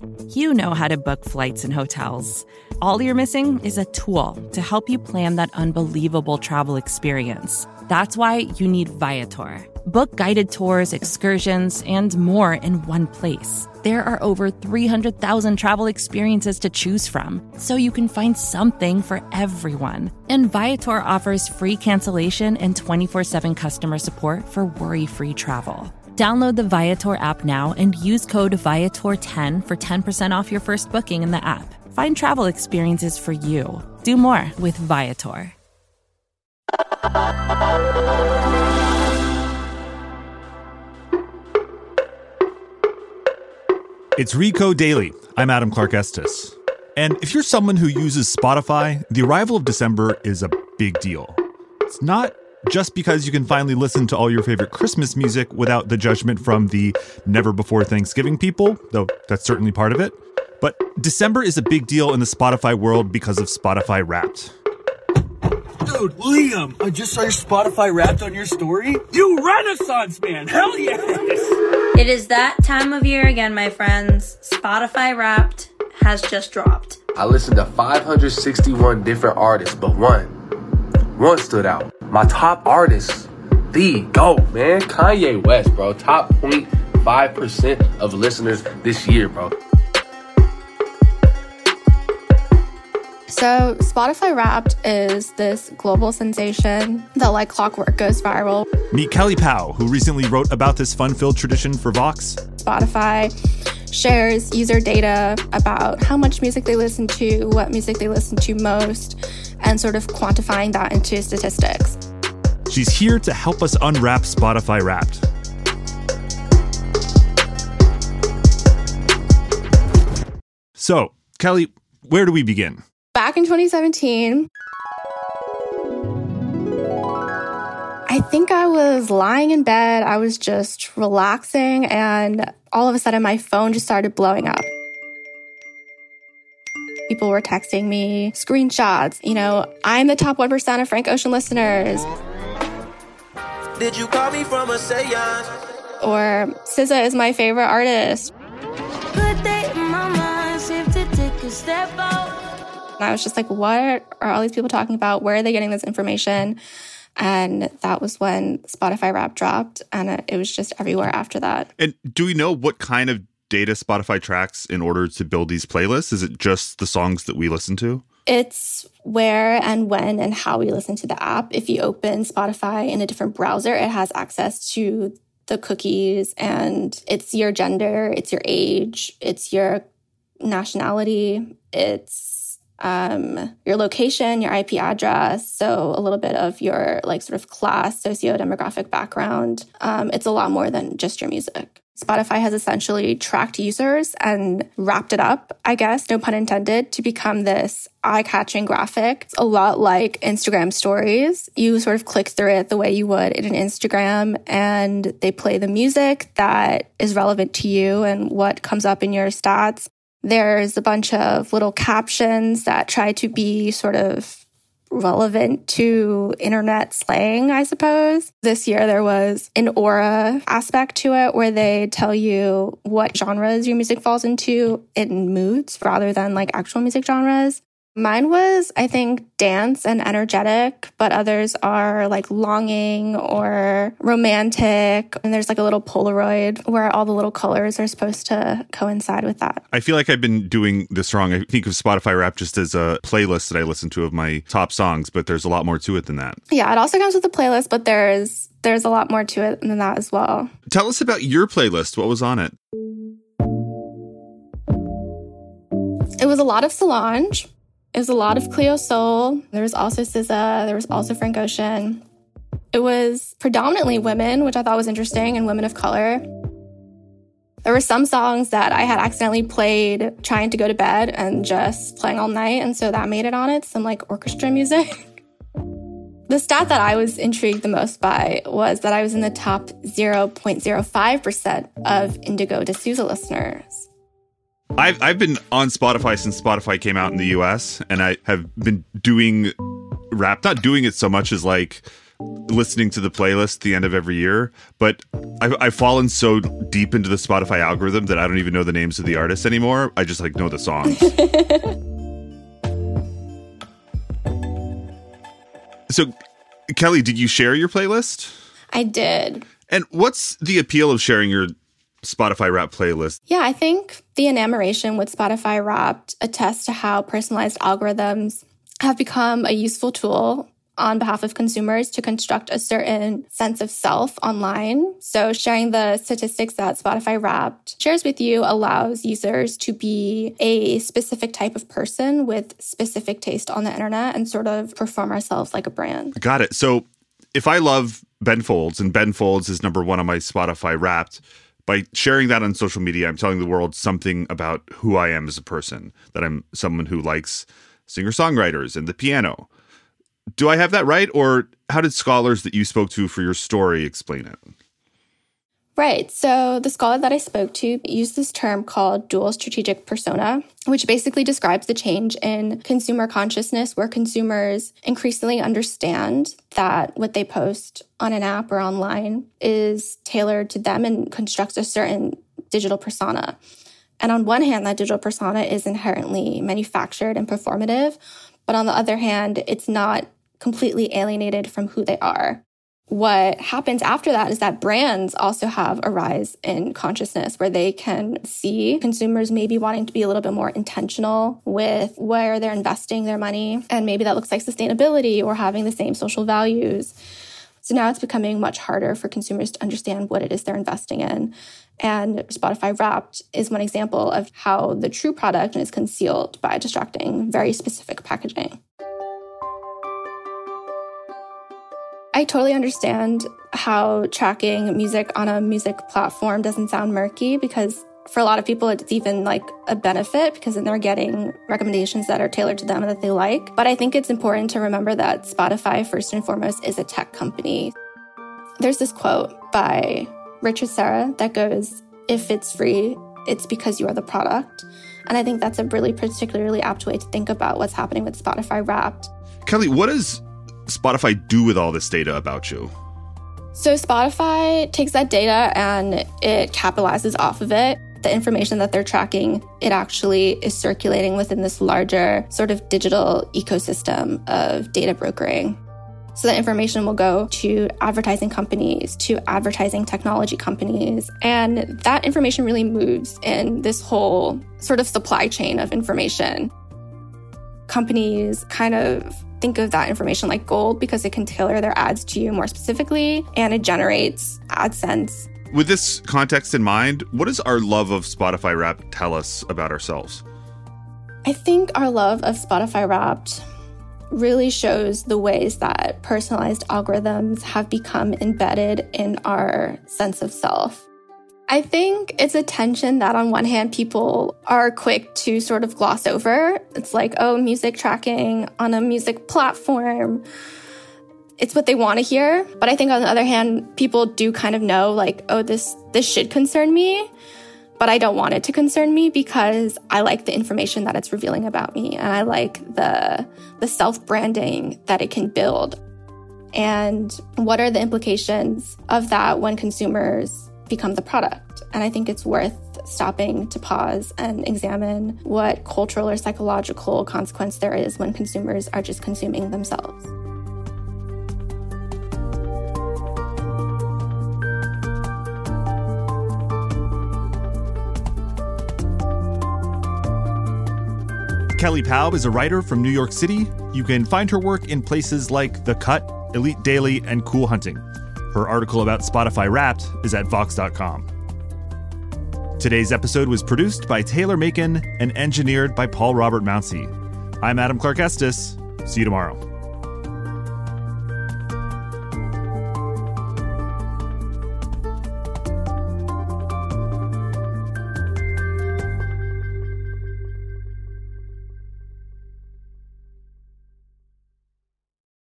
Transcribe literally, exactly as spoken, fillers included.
You know how to book flights and hotels. All you're missing is a tool to help you plan that unbelievable travel experience. That's why you need Viator. Book guided tours, excursions, and more in one place. There are over three hundred thousand travel experiences to choose from, so you can find something for everyone. And Viator offers free cancellation and twenty-four seven customer support for worry-free travel. Download the Viator app now and use code Viator ten for ten percent off your first booking in the app. Find travel experiences for you. Do more with Viator. It's Recode Daily. I'm Adam Clark Estes. And if you're someone who uses Spotify, the arrival of December is a big deal. It's not just because you can finally listen to all your favorite Christmas music without the judgment from the never-before-Thanksgiving people, though that's certainly part of it. But December is a big deal in the Spotify world because of Spotify Wrapped. Dude, Liam, I just saw your Spotify Wrapped on your story. You Renaissance man, hell yes! It is that time of year again, my friends. Spotify Wrapped has just dropped. I listened to five hundred sixty-one different artists, but one, one stood out. My top artist, the GOAT, man, Kanye West, bro. Top zero point five percent of listeners this year, bro. So Spotify Wrapped is this global sensation that, like clockwork, goes viral. Meet Kelly Powell, who recently wrote about this fun-filled tradition for Vox. Spotify shares user data about how much music they listen to, what music they listen to most, and sort of quantifying that into statistics. She's here to help us unwrap Spotify Wrapped. So, Kelly, where do we begin? Back in twenty seventeen, I think I was lying in bed. I was just relaxing, and all of a sudden my phone just started blowing up. People were texting me screenshots. You know, I'm the top one percent of Frank Ocean listeners. Did you call me from a seance? Or S Z A is my favorite artist. Good day in my mind, safe to take a step out. And I was just like, what are all these people talking about? Where are they getting this information? And that was when Spotify Wrapped dropped, and it, it was just everywhere after that. And do we know what kind of data Spotify tracks in order to build these playlists? Is it just the songs that we listen to? It's where and when and how we listen to the app. If you open Spotify in a different browser, it has access to the cookies, and it's your gender, it's your age, it's your nationality, it's um, your location, your I P address, so a little bit of your like sort of class, socio-demographic background. Um, it's a lot more than just your music. Spotify has essentially tracked users and wrapped it up, I guess, no pun intended, to become this eye-catching graphic. It's a lot like Instagram stories. You sort of click through it the way you would in an Instagram, and they play the music that is relevant to you and what comes up in your stats. There's a bunch of little captions that try to be sort of relevant to internet slang, I suppose. This year there was an aura aspect to it where they tell you what genres your music falls into in moods rather than like actual music genres. Mine was, I think, dance and energetic, but others are like longing or romantic. And there's like a little Polaroid where all the little colors are supposed to coincide with that. I feel like I've been doing this wrong. I think of Spotify Wrapped just as a playlist that I listen to of my top songs, but there's a lot more to it than that. Yeah, it also comes with a playlist, but there's there's a lot more to it than that as well. Tell us about your playlist. What was on it? It was a lot of Solange. It was a lot of Cleo Sol. There was also S Z A. There was also Frank Ocean. It was predominantly women, which I thought was interesting, and women of color. There were some songs that I had accidentally played trying to go to bed and just playing all night, and so that made it on it, some like orchestra music. The stat that I was intrigued the most by was that I was in the top zero point zero five percent of Indigo D'Souza listeners. I've I've been on Spotify since Spotify came out in the U S, and I have been doing rap, not doing it so much as like listening to the playlist at the end of every year, but I've, I've fallen so deep into the Spotify algorithm that I don't even know the names of the artists anymore. I just like know the songs. So, Kelly, did you share your playlist? I did. And what's the appeal of sharing your Spotify Wrapped playlist? Yeah, I think the enumeration with Spotify Wrapped attests to how personalized algorithms have become a useful tool on behalf of consumers to construct a certain sense of self online. So sharing the statistics that Spotify Wrapped shares with you allows users to be a specific type of person with specific taste on the internet and sort of perform ourselves like a brand. Got it. So if I love Ben Folds and Ben Folds is number one on my Spotify Wrapped, by sharing that on social media, I'm telling the world something about who I am as a person, that I'm someone who likes singer-songwriters and the piano. Do I have that right? Or how did scholars that you spoke to for your story explain it? Right. So the scholar that I spoke to used this term called dual strategic persona, which basically describes the change in consumer consciousness where consumers increasingly understand that what they post on an app or online is tailored to them and constructs a certain digital persona. And on one hand, that digital persona is inherently manufactured and performative, but on the other hand, it's not completely alienated from who they are. What happens after that is that brands also have a rise in consciousness where they can see consumers maybe wanting to be a little bit more intentional with where they're investing their money. And maybe that looks like sustainability or having the same social values. So now it's becoming much harder for consumers to understand what it is they're investing in. And Spotify Wrapped is one example of how the true product is concealed by distracting very specific packaging. I totally understand how tracking music on a music platform doesn't sound murky because for a lot of people, it's even like a benefit because then they're getting recommendations that are tailored to them and that they like. But I think it's important to remember that Spotify, first and foremost, is a tech company. There's this quote by Richard Serra that goes, "If it's free, it's because you are the product." And I think that's a really particularly apt way to think about what's happening with Spotify Wrapped. Kelly, what does Spotify do with all this data about you? So Spotify takes that data and it capitalizes off of it. The information that they're tracking, it actually is circulating within this larger sort of digital ecosystem of data brokering. So that information will go to advertising companies, to advertising technology companies. And that information really moves in this whole sort of supply chain of information. Companies kind of think of that information like gold because it can tailor their ads to you more specifically, and it generates AdSense. With this context in mind, what does our love of Spotify Wrapped tell us about ourselves? I think our love of Spotify Wrapped really shows the ways that personalized algorithms have become embedded in our sense of self. I think it's a tension that on one hand, people are quick to sort of gloss over. It's like, oh, music tracking on a music platform. It's what they want to hear. But I think on the other hand, people do kind of know like, oh, this this should concern me, but I don't want it to concern me because I like the information that it's revealing about me. And I like the, the self-branding that it can build. And what are the implications of that when consumers become the product? And I think it's worth stopping to pause and examine what cultural or psychological consequence there is when consumers are just consuming themselves. Kelly Poub is a writer from New York City. You can find her work in places like The Cut, Elite Daily, and Cool Hunting. Her article about Spotify Wrapped is at vox dot com. Today's episode was produced by Taylor Macon and engineered by Paul Robert Mounsey. I'm Adam Clark Estes. See you tomorrow.